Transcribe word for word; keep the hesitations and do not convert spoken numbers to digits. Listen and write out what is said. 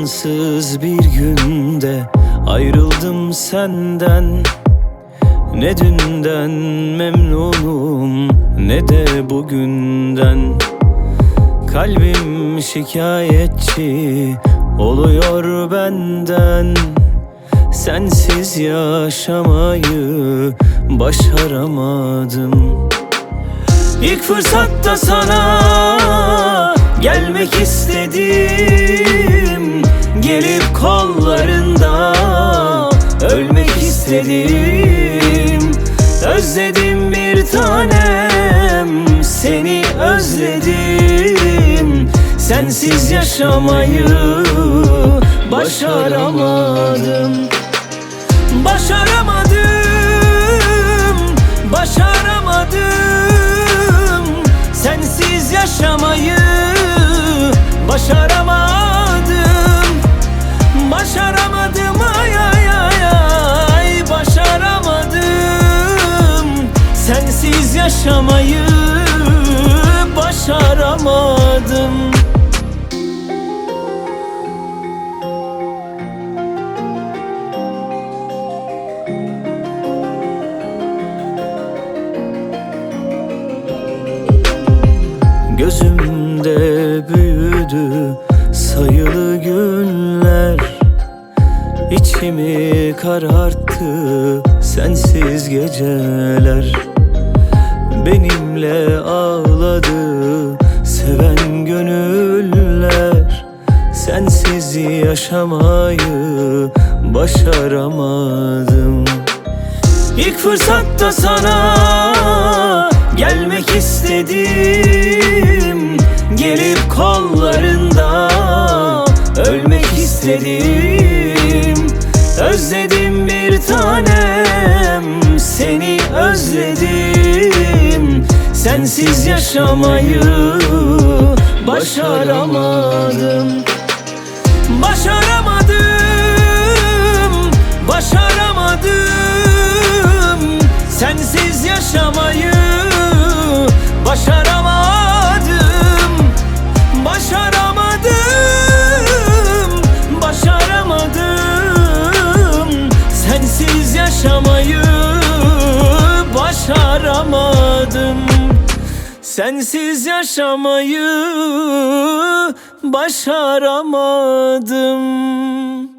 zamansız bir günde ayrıldım senden. Ne dünden memnunum ne de bugünden. Kalbim şikayetçi oluyor benden. Sensiz yaşamayı başaramadım. İlk fırsatta sana gelmek istedim. Gelip kollarında ölmek istedim. Özledim bir tanem, seni özledim. Sensiz yaşamayı başaramadım. Başaramadım, başaramadım. Sensiz yaşamayı başaramadım. Başaramadım, ay ay ay ay. Başaramadım. Sensiz yaşamayı başaramadım. Gözümde büyüdü sayılı günler. İçimi kararttı sensiz geceler. Benimle ağladı seven gönüller. Sensiz yaşamayı başaramadım. İlk fırsatta sana gelmek istedim. Gelip kollarında ölmek istedim. Özledim bir tanem, seni özledim. Sensiz yaşamayı başaramadım. Başaramadım, başaramadım. Sensiz yaşamayı başaramadım. Başaramadım, başaramadım. Sensiz yaşamayı başaramadım. Sensiz yaşamayı başaramadım.